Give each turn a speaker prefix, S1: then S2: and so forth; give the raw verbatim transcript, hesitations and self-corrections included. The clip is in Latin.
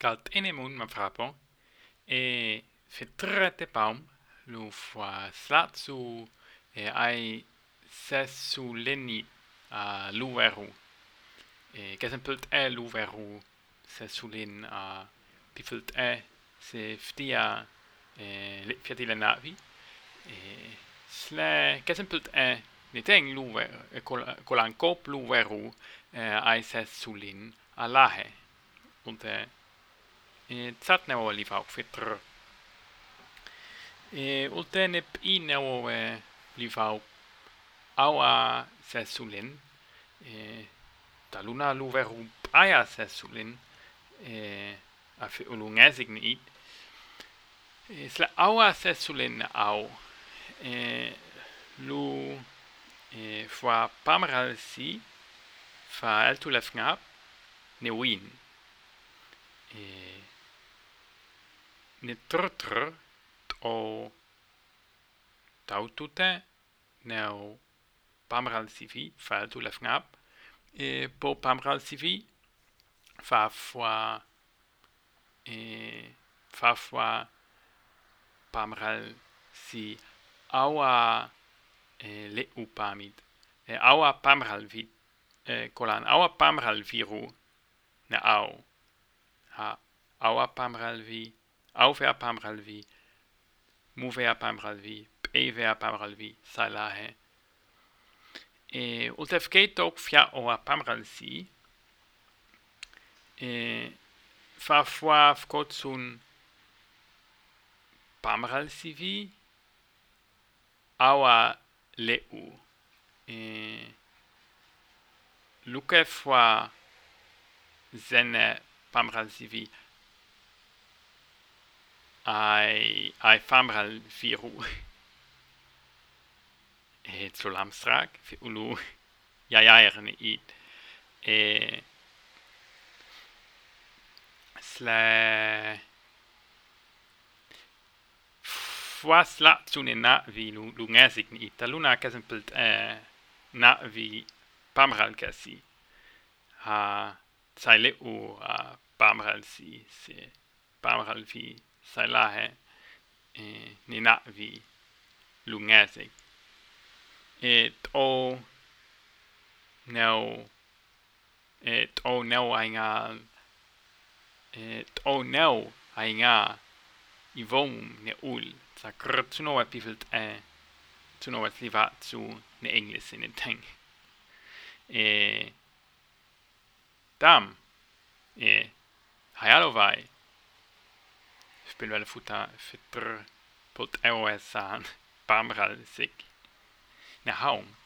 S1: galt enemun ma frapon, e fetrete baum, lu fa slatsu, e ai sessu leni a luveru, e kesempelt e luveru sessu lin a pifelt e se ftia e le fiatile navi, e sle kesempelt e niteng luver, e kolan kop luveru, e ai sessu lin a lahe, unte e tsat neo li fauk fitr. E ulte nep i neo e li fauk aua sessulin, e taluna luveru aia sessulin, e a fi ulungesig ni, e sla aua sessulin au, e lu e fa pamral si, fa eltulef ngap, ne win. E ne trtr o tautute neo pamral sivi fa tu lef ngap, e po pamral sivi fa fwa e fa fwa pamral si aua e le upamid, e aua pamral vi e kolan aua pamral viru ne au ha aua pamral vi au vea pamral vi mu vea pamral vi e vea pamral vi salahe. E ultef geit ook fia oa pamral si, e fa fwa fkotsun pamral si vi aua leu. E luke fwa zene pamral si vi ai ai pamral viru. E tsulamstrak fi ulu jajairne it. E sle fwas la tsune na vi lu lungesig ni it. Taluna kesempelt e na vi pamral kasi. Ha tsai u a pamral si se pamral vi sai lahe e ni na vi lungesig. Et o neo et o neo ainga et o neo ainga i vom ne ul sa krtsuno e pifelt e tsuno e sliva tsu ne englis in et teng. E dam e hayalo vai spil wel futa fitr pot E O S an pamral sig ne haum